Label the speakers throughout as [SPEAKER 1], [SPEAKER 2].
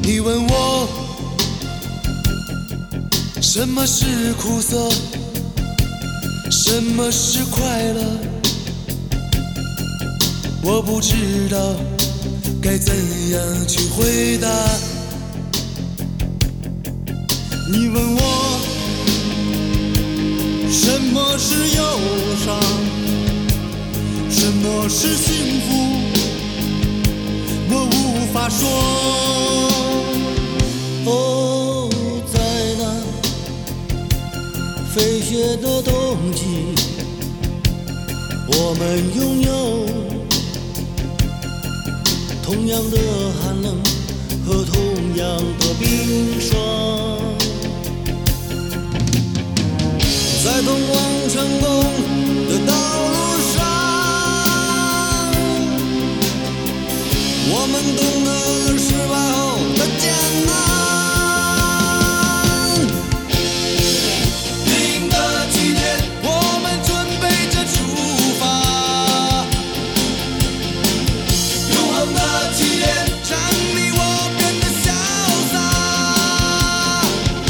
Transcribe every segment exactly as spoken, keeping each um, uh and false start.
[SPEAKER 1] 你问我什么是苦涩，什么是快乐，我不知道该怎样去回答。
[SPEAKER 2] 你问我什么是忧伤，什么是幸福，我无法说。哦，在那飞雪的冬季，我们拥有同样的寒冷和同样的冰霜。在通往成功的道路上，我们懂得了失败后的艰难。
[SPEAKER 1] 新的起点，我们准备着出发。永恒的起点，让你我变得潇洒。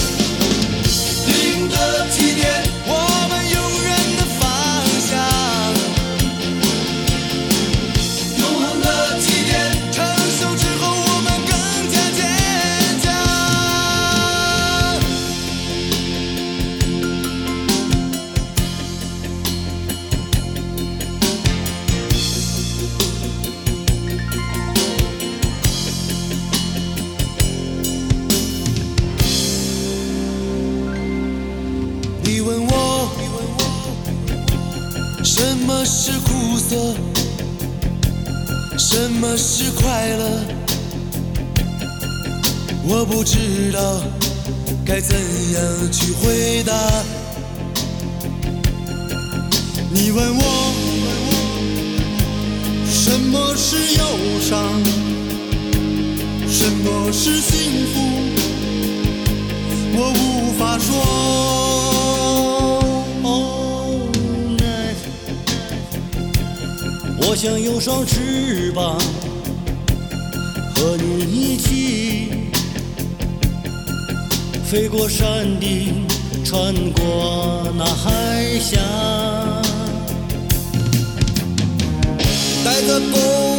[SPEAKER 1] 新的起点，我们永远的方向。永恒的起点，成熟之后我们更加坚强。你问我什么是苦涩，什么是快乐，我不知道该怎样去回答。
[SPEAKER 2] 你问我什么是忧伤，什么是幸福，我无法说。哦，我想有双翅膀，和你一起飞过山顶，穿过那海峡，带着风